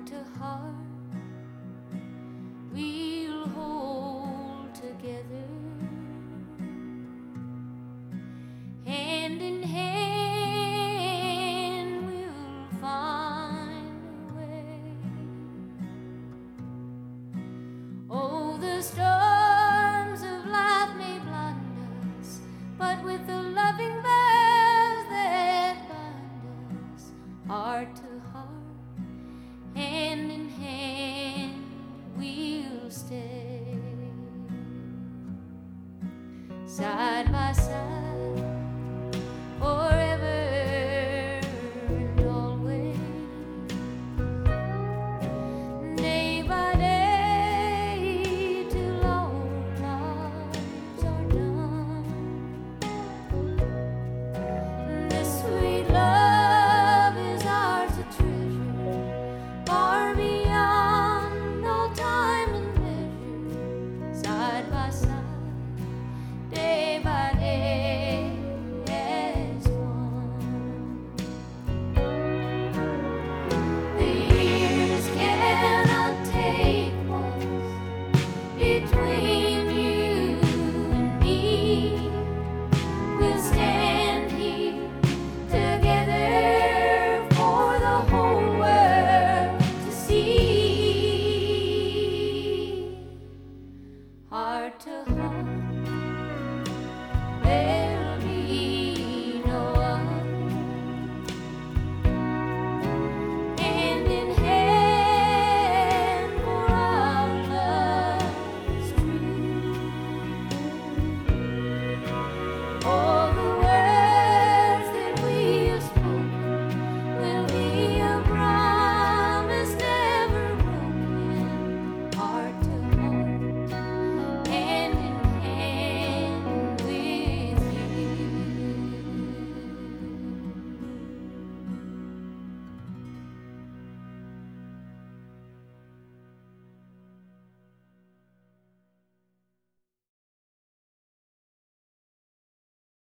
to heart, we'll hold together. Hand in hand, we'll find a way. Oh, the storms of life may blind us, but with the loving vows that bind us, heart to heart, hand in hand, we'll stay. Side by side,